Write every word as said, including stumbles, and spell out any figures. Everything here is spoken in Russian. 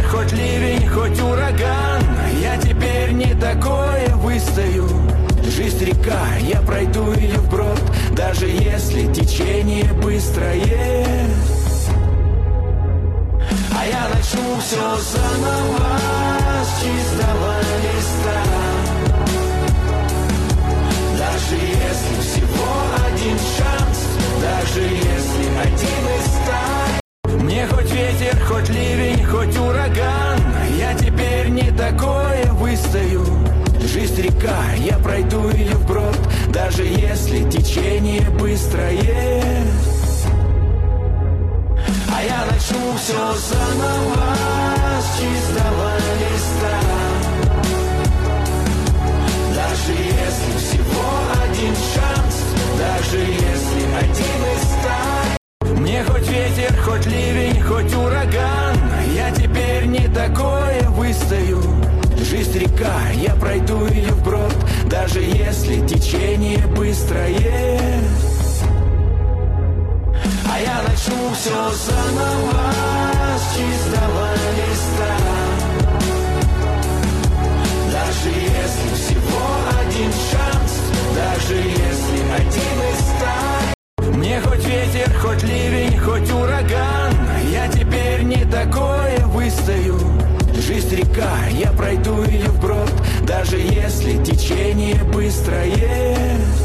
хоть ливень, хоть ураган, я теперь не такое выстою. Жизнь река, я пройду ее вброд, даже если течение быстрое. А я начну все заново с чистого листа. Даже если всего один шанс, даже если один из ста. Мне хоть ветер, хоть ливень, хоть ураган, я теперь не такое выстою. Жизнь река, я пройду ее вброд, даже если течение быстрое. А я начну все заново с чистого листа. Даже если всего один шанс, даже если один из ста. Мне хоть ветер, хоть ливень, хоть ураган, я теперь не такое выстою. Жизнь река, я пройду ее вброд, даже если течение быстрое. А я начну все заново с чистого листа. Даже если всего один шанс, даже если один из ста. Мне хоть ветер, хоть ливень, хоть ураган, я теперь не такое выстою. Жизнь река, я пройду ее вброд, даже если течение быстрое.